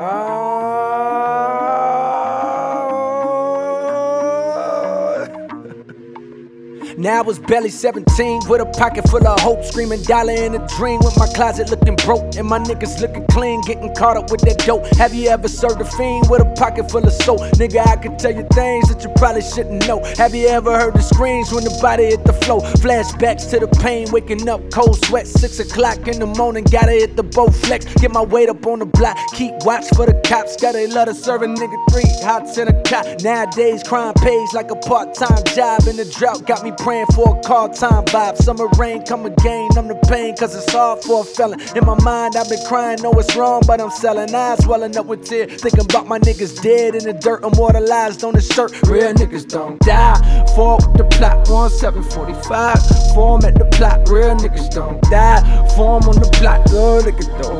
Now I was barely 17 with a pocket full of hope, screaming dollar in a dream with my closet looking broke and my niggas looking clean, getting caught up with that dope. Have you ever served a fiend with a pocket full of soap? Nigga, I can tell you things that you probably shouldn't know. Have you ever heard the screams when the body hit the floor? Flashbacks to the pain, waking up cold sweat, 6 o'clock in the morning, gotta hit the Bowflex, get my weight up on the block, keep watch for the cops, gotta love to serve a nigga 3 hots in a cot. Nowadays crime pays like a part-time job, and the drought got me praying for a call time vibe. Summer rain come again, I'm the pain cause it's hard for a felon. In my mind I've been crying, know it's wrong but I'm selling. Eyes swelling up with tears, thinking about my niggas dead in the dirt, immortalized on the shirt. Real niggas don't die. Fall with the plot, 1745. Form at the plot, real niggas don't die. Form on the plot, real niggas don't